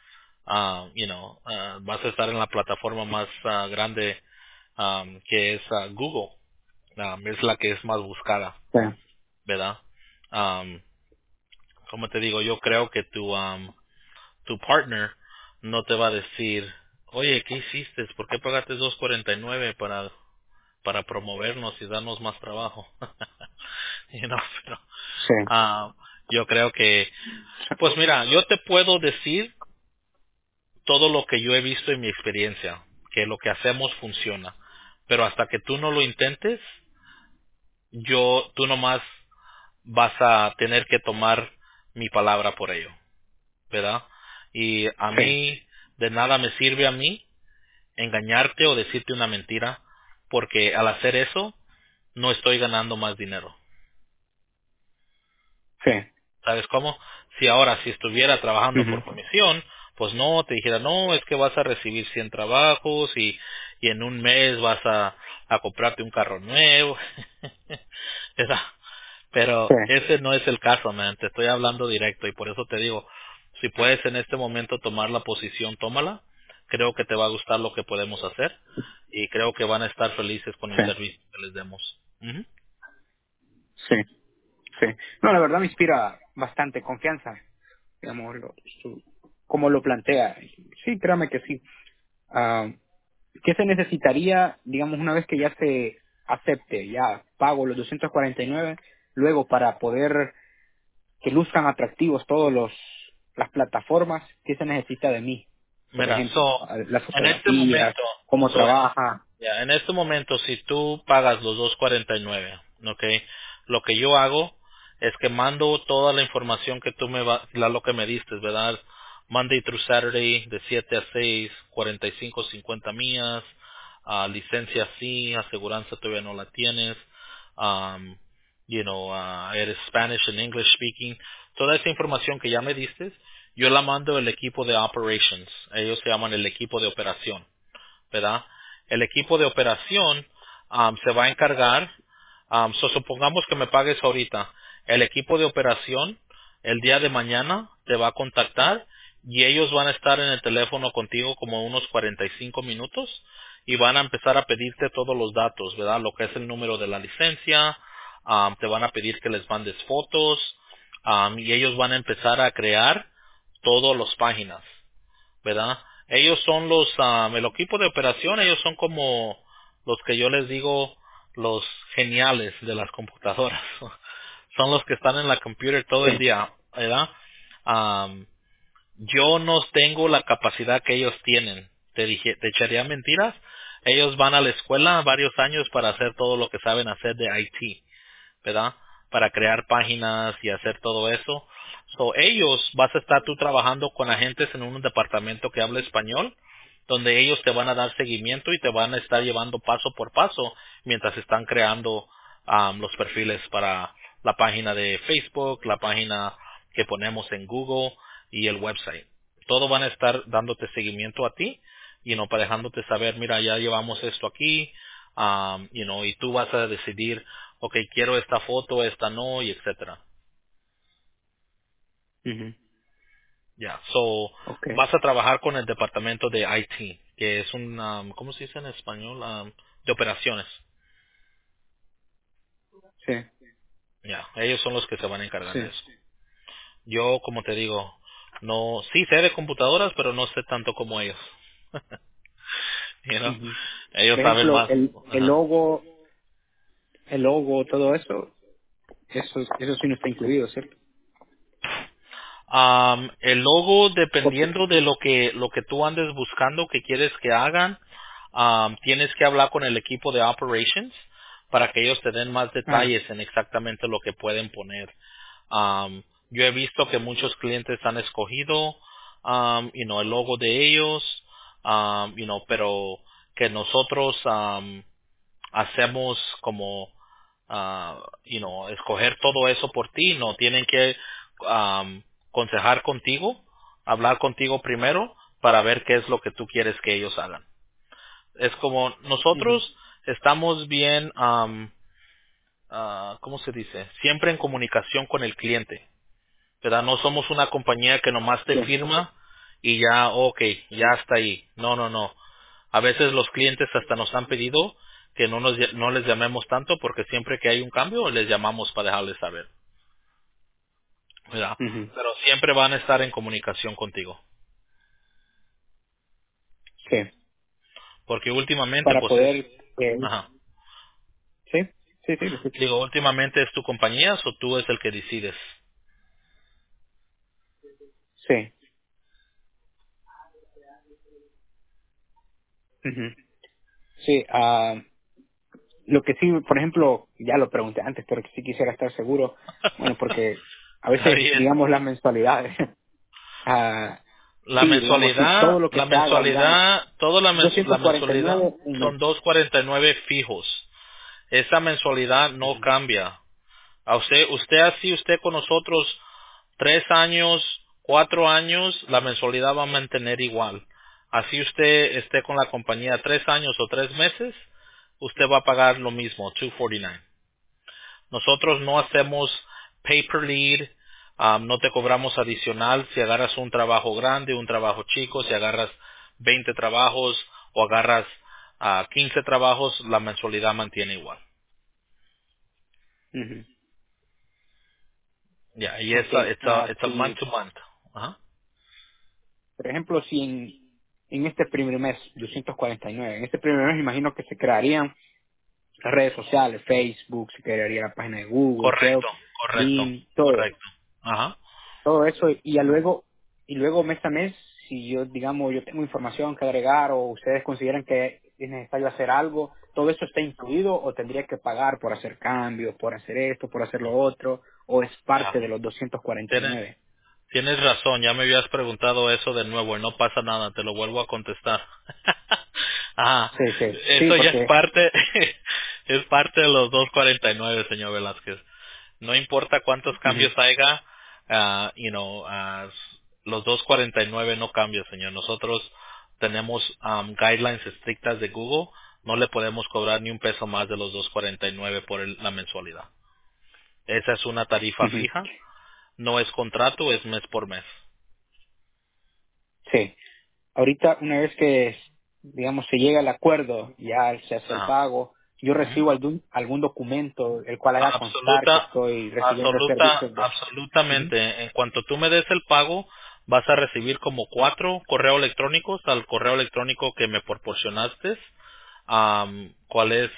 Vas a estar en la plataforma más grande, que es Google. Es la que es más buscada, sí, ¿verdad? Um, como te digo, yo creo que tu partner no te va a decir, oye, ¿qué hiciste? ¿Por qué pagaste 2.49 para promovernos y darnos más trabajo? Pero sí, yo creo que, pues mira, yo te puedo decir todo lo que yo he visto en mi experiencia, que lo que hacemos funciona, pero hasta que tú no lo intentes, tú nomás vas a tener que tomar mi palabra por ello, ¿verdad? Y a sí, mí, de nada me sirve a mí engañarte o decirte una mentira, porque al hacer eso, no estoy ganando más dinero. sí, ¿Sabes cómo? Si estuviera trabajando ujú, por comisión, pues no, te dijera, no, es que vas a recibir 100 trabajos y en un mes vas a comprarte un carro nuevo. ¿Verdad? sí, Pero ese no es el caso, man. Te estoy hablando directo y por eso te digo, si puedes en este momento tomar la posición, tómala. Creo que te va a gustar lo que podemos hacer y creo que van a estar felices con el sí, servicio que les demos. Ujú. sí, sí. No, la verdad me inspira bastante confianza, digamos, como lo plantea. Sí, créame que sí. Ah, ¿Qué se necesitaría, digamos, una vez que ya se acepte, ya pago los 249, luego para poder que luzcan atractivos todos las plataformas? ¿Qué se necesita de mí? Por Mira, ejemplo, las en este fotografías, momento, cómo so, trabaja. ya, en este momento, si tú pagas los 2.49, ¿ok? Lo que yo hago es que mando toda la información que tú lo que me diste, ¿verdad? Monday through Saturday, de 7 a 6, 45, 50 millas, licencia sí, aseguranza todavía no la tienes, um, eres Spanish and English speaking. Toda esa información que ya me diste, yo la mando al equipo de operations. Ellos se llaman el equipo de operación, ¿verdad? El equipo de operación se va a encargar, supongamos que me pagues ahorita, el equipo de operación el día de mañana te va a contactar y ellos van a estar en el teléfono contigo como unos 45 minutos y van a empezar a pedirte todos los datos, ¿verdad? Lo que es el número de la licencia, te van a pedir que les mandes fotos, y ellos van a empezar a crear todas las páginas, ¿verdad? Ellos son el equipo de operación, ellos son como los que yo les digo, los geniales de las computadoras. Son los que están en la computer todo Sí. el día, ¿verdad? Am, yo no tengo la capacidad que ellos tienen. Te echaría mentiras. Ellos van a la escuela varios años para hacer todo lo que saben hacer de IT. ¿Verdad? Para crear páginas y hacer todo eso. So, ellos, vas a estar tú trabajando con agentes en un departamento que habla español, donde ellos te van a dar seguimiento y te van a estar llevando paso por paso mientras están creando los perfiles para la página de Facebook, la página que ponemos en Google y el website. Todo van a estar dándote seguimiento a ti, para dejándote saber, mira, ya llevamos esto aquí, y tú vas a decidir, ok, quiero esta foto, esta no, y etcétera. Ujú. Ya, so, Okay. vas a trabajar con el departamento de IT, que es ¿cómo se dice en español? De operaciones. Sí. Ya, ellos son los que se van a encargar Sí. de eso. Yo, como te digo, no, sí sé de computadoras, pero no sé tanto como ellos. You know? Ujú. Ellos Por saben ejemplo, más. el Ajá. logo, todo eso, eso sí no está incluido, ¿cierto? El logo, Porque, dependiendo de lo que tú andes buscando, que quieres que hagan, tienes que hablar con el equipo de operations para que ellos te den más ah, detalles en exactamente lo que pueden poner. Yo he visto que muchos clientes han escogido, el logo de ellos, pero que nosotros, hacemos como escoger todo eso por ti, no tienen que aconsejar contigo, hablar contigo primero para ver qué es lo que tú quieres que ellos hagan. Es como ujú. nosotros estamos bien, ¿cómo se dice? Siempre en comunicación con el cliente, ¿verdad? No somos una compañía que nomás te Sí. firma y ya, ok, ya está ahí. No, no, no. A veces los clientes hasta nos han pedido que no les llamemos tanto porque siempre que hay un cambio les llamamos para dejarles saber, ¿verdad? Ujú. Pero siempre van a estar en comunicación contigo. Sí. Porque últimamente, Para pues es, poder, ajá. sí, sí, sí, lo escucho. Digo, últimamente es tu compañía o tú es el que decides. Sí. Ujú. Sí, lo que sí, por ejemplo, ya lo pregunté antes, pero que sí quisiera estar seguro, bueno, porque a Está veces, bien. digamos, las mensualidades, ah, La sí, digamos, sí, todo mensualidad, lo que la se haga, digamos, mensualidad, toda la mensualidad 249 un mes. son 249 fijos. Esa mensualidad no Ujú. cambia. Usted con nosotros 3 años, 4 años, la mensualidad va a mantener igual. Así usted esté con la compañía 3 años o 3 meses, usted va a pagar lo mismo, 249. Nosotros no hacemos pay per lead, no te cobramos adicional si agarras un trabajo grande, un trabajo chico, si agarras 20 trabajos o agarras 15 trabajos, la mensualidad mantiene igual. Ujú. Ya, y Ok, it's a month si, to month. Ajá. por ejemplo, si en este primer mes, 249 en este primer mes imagino que se crearían las redes sociales, Facebook, se crearía la página de Google, Correcto, Yelp, correcto, Bing, todo. correcto. Ajá. Todo eso y ya luego mes a mes, si yo, digamos, yo tengo información que agregar o ustedes consideran que es necesario hacer algo, ¿todo eso está incluido o tendría que pagar por hacer cambios, por hacer esto, por hacer lo otro, o es Ya. parte de los 249? Tienes razón, ya me habías preguntado eso de nuevo y no pasa nada, te lo vuelvo a contestar. Ah, Sí, sí, sí, eso ya es porque... parte, es parte de los 249, señor Velázquez. No importa cuántos Ujú, cambios haya, los 249 no cambian, señor. Nosotros tenemos guidelines estrictas de Google, no le podemos cobrar ni un peso más de los 249 por la mensualidad. Esa es una tarifa ujú, fija, no es contrato, es mes por mes. sí. Ahorita, una vez que, digamos, se llega al acuerdo, ya se hace el Ajá. pago, yo Ujú. recibo algún documento el cual haga constar que estoy recibiendo servicios de... Ujú, Absolutamente. En cuanto tú me des el pago, vas a recibir como 4 correos electrónicos al correo electrónico que me proporcionaste. ¿Cuál es?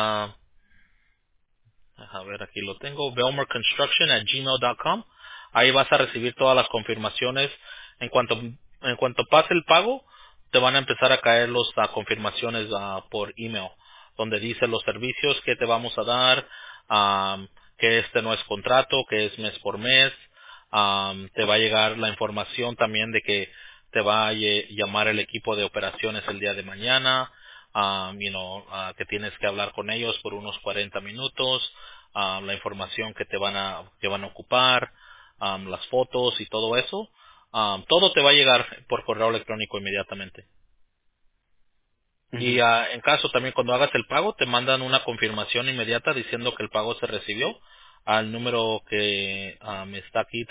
A ver, aquí lo tengo, belmerconstruction@gmail.com. Ahí vas a recibir todas las confirmaciones. En cuanto pase el pago, te van a empezar a caer las confirmaciones por email, donde dice los servicios que te vamos a dar, que este no es contrato, que es mes por mes. Te va a llegar la información también de que te va a llamar el equipo de operaciones el día de mañana, que tienes que hablar con ellos por unos 40 minutos, la información que van a ocupar, las fotos y todo eso. Todo te va a llegar por correo electrónico inmediatamente. Y Ujú, en caso también cuando hagas el pago te mandan una confirmación inmediata diciendo que el pago se recibió al número que está aquí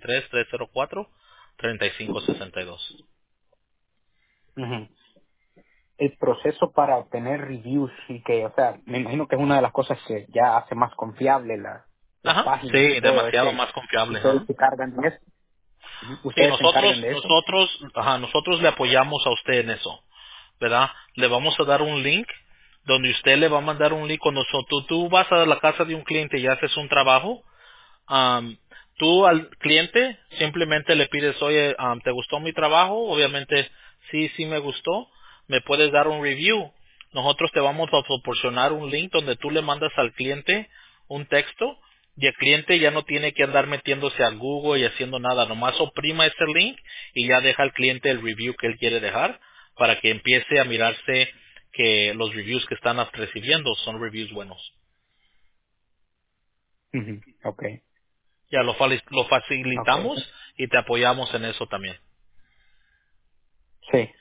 323-304-3562. ujú. El proceso para obtener reviews y que, o sea, me imagino que es una de las cosas que ya hace más confiable las Ajá, páginas y sí, todo demasiado ese. más confiable. Ustedes Ajá. se cargan de eso. Ujú. Sí, Ustedes se encargan de eso. nosotros le apoyamos a usted en eso, ¿verdad? Le vamos a dar un link donde usted le va a mandar un link cuando tú vas a la casa de un cliente y haces un trabajo. Am, Tú al cliente simplemente le pides, oye, ¿te gustó mi trabajo? Obviamente, sí, sí me gustó. ¿Me puedes dar un review? Nosotros te vamos a proporcionar un link donde tú le mandas al cliente un texto y el cliente ya no tiene que andar metiéndose a Google y haciendo nada. Nomás oprima ese link y ya deja al cliente el review que él quiere dejar para que empiece a mirarse que los reviews que están recibiendo son reviews buenos. Ujú. Ok, Ya lo ok. facilitamos y te apoyamos en eso también. Sí.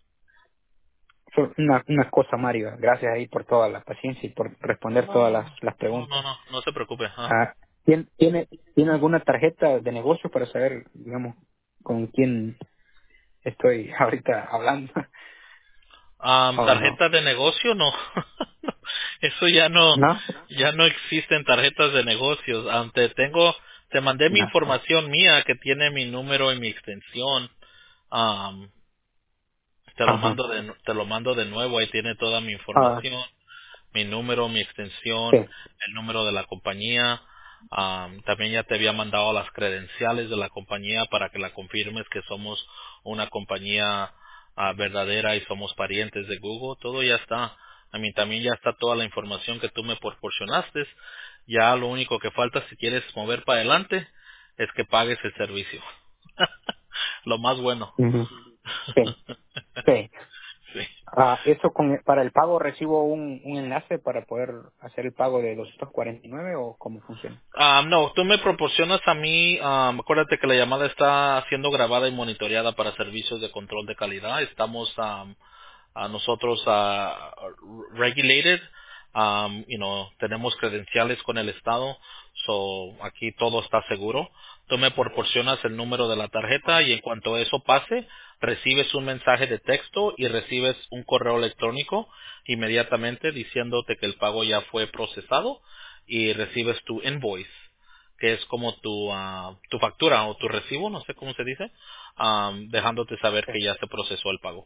Una cosa, Mario. Gracias ahí por toda la paciencia y por responder No, todas no, no, las no, no, preguntas. no, no se preocupe. ¿Ah? Ah, ¿tiene alguna tarjeta de negocio para saber, digamos, con quién estoy ahorita hablando? ¿O no? Tarjeta de negocio, no. Eso ¿No? ya no existen tarjetas de negocios. Te mandé mi No. información mía que tiene mi número y mi extensión. Am, Ajá. te lo mando de nuevo. Ahí tiene toda mi Ah, información. Mi número, mi extensión, sí. el número de la compañía. También ya te había mandado las credenciales de la compañía para que la confirmes que somos una compañía verdadera y somos parientes de Google. Todo ya está. A mí también ya está toda la información que tú me proporcionaste. Ya lo único que falta si quieres mover para adelante es que pagues el servicio. Lo más bueno. Ujú. Sí. Sí. Sí. Eso para el pago recibo un enlace para poder hacer el pago de 249 o cómo funciona. No, tú me proporcionas a mí, acuérdate que la llamada está siendo grabada y monitoreada para servicios de control de calidad. Estamos a nosotros regulated, tenemos credenciales con el Estado, so aquí todo está seguro. Tú me proporcionas el número de la tarjeta y en cuanto eso pase, recibes un mensaje de texto y recibes un correo electrónico inmediatamente diciéndote que el pago ya fue procesado y recibes tu invoice, que es como tu factura o tu recibo, no sé cómo se dice, dejándote saber Sí. que ya se procesó el pago.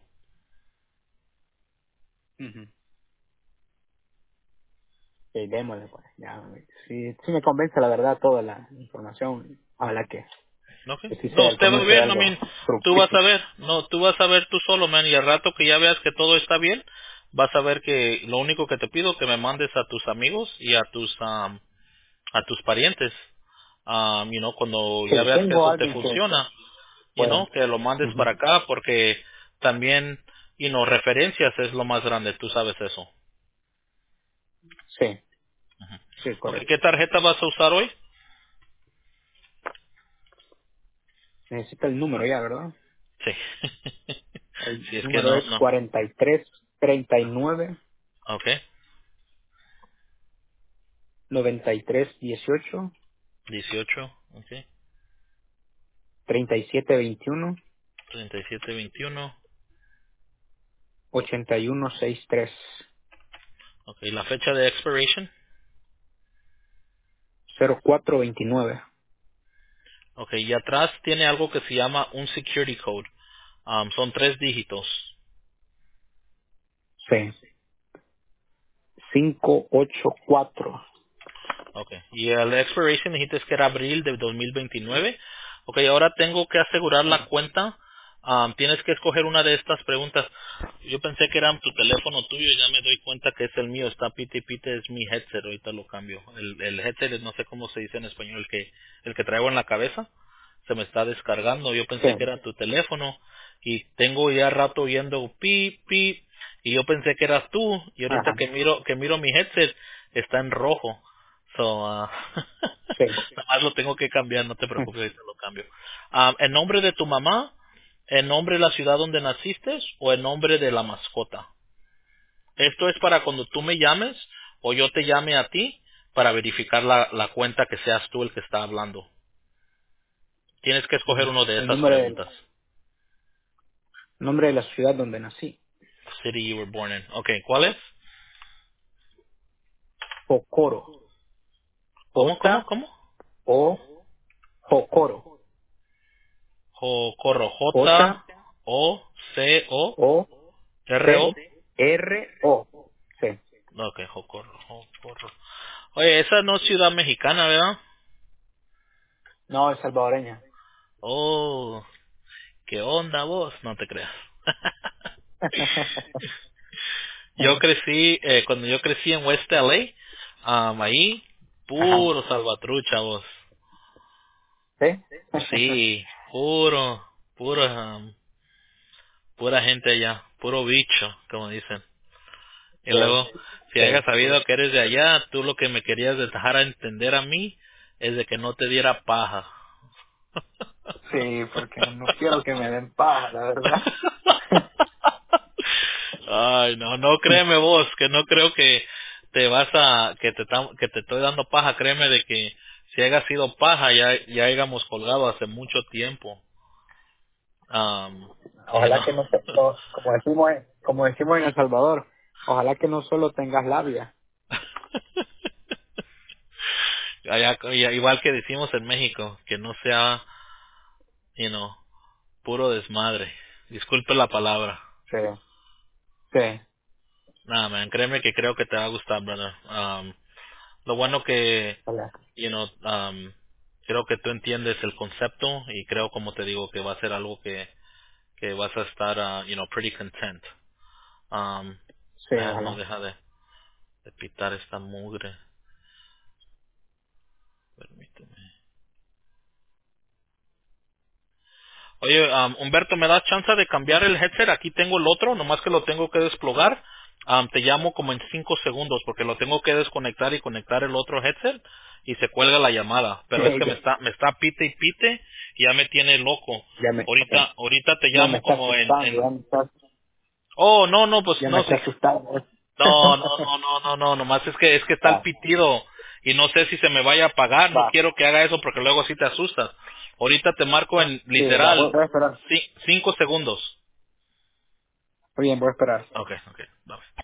Ujú. Sí, démosle, pues. Ya, sí me convence la verdad toda la información. Ojalá ¿No? que sí No, sea, el usted va comienzo de bien, no, algo tú vas a fructífero. ver, no, tú vas a ver tú solo, man, y al rato que ya veas que todo está bien, vas a ver que lo único que te pido es que me mandes a tus amigos y a tus parientes, cuando ya Sí, veas que tengo a eso te alguien que funciona, pueda. que lo mandes Ujú. para acá, porque también, referencias es lo más grande, tú sabes eso. Sí, sí, Ok, correcto. ¿qué tarjeta vas a usar hoy? Necesita el número ya, ¿verdad? Sí. El Si es que número no, es no. 4339 Ok, 9318 18, ok, 3721 3721. 8163 Ok, la fecha de expiration, 0429. Ok, y atrás tiene algo que se llama un security code. Son 3 dígitos. Sí. 584. Ok, y el expiration dijiste que era abril de 2029. Ok, ahora tengo que asegurar la cuenta. Tienes que escoger una de estas preguntas. Yo pensé que era tu teléfono tuyo y ya me doy cuenta que es el mío. Está pite y pite, es mi headset. Ahorita lo cambio. El headset, no sé cómo se dice en español, el que traigo en la cabeza. Se me está descargando. Yo Sí. pensé que era tu teléfono y tengo ya rato oyendo pi pi y yo pensé que eras tú y ahorita Ajá. que miro mi headset está en rojo. So, Sí. nada más lo tengo que cambiar, no te preocupes, ahorita lo cambio. ¿En nombre de tu mamá, en nombre de la ciudad donde naciste o en nombre de la mascota? Esto es para cuando tú me llames o yo te llame a ti para verificar la cuenta que seas tú el que está hablando. Tienes que escoger uno de El esas preguntas. nombre de la ciudad donde nací. City you were born in. Okay, ¿cuál es? Jocoro. ¿Cómo, cómo, J cómo? O Jocoro. Jocorro. J O C J-O-C-O-R-O. R O. Sí. Ok, Jocorro, Jocorro. Oye, esa no es ciudad mexicana, ¿verdad? No, es salvadoreña. Oh, ¿qué onda vos? No te creas. Cuando yo crecí en West LA, ahí, Ajá. puro salvatrucha vos. ¿Sí? Sí, pura gente allá, puro bicho, como dicen. Y Sí. luego, si Sí. hayas sabido que eres de allá, tú lo que me querías dejar a entender a mí es de que no te diera paja. Sí, porque no quiero que me den paja, la verdad. Ay, no, no créeme vos, que no creo que te vas a, que te estoy dando paja, créeme de que si haya sido paja ya hayamos colgado hace mucho tiempo. You Ojalá know. que no, como decimos en El Salvador, ojalá que no solo tengas labia. Igual que decimos en México, que no sea, you know, puro desmadre. Disculpe la palabra. Sí. Sí. Nada, man, créeme que creo que te va a gustar, brother. Lo bueno que, Ojalá. you know, creo que tú entiendes el concepto y creo, como te digo, que va a ser algo que vas a estar, pretty content. Um, Sí, no ojalá. deja de pitar esta mugre. Permíteme. Oye, Humberto, ¿me das chance de cambiar el headset? Aquí tengo el otro, nomás que lo tengo que desplogar. Te llamo como en 5 segundos porque lo tengo que desconectar y conectar el otro headset y se cuelga la llamada. Sí, Pero es que me está pite y pite y ya me tiene loco. Ahorita te no, me llamo está como asustando, Oh, no, no, pues ya me no, está sí. asustando. No, no, no, no, no, no, nomás es que está el Va, pitido y no sé si se me vaya a apagar, no va. quiero que haga eso porque luego sí te asustas. Ahorita te marco en Sí, va, literal voy a esperar. 5 segundos. Muy bien, voy a esperar. Okay, okay, bye.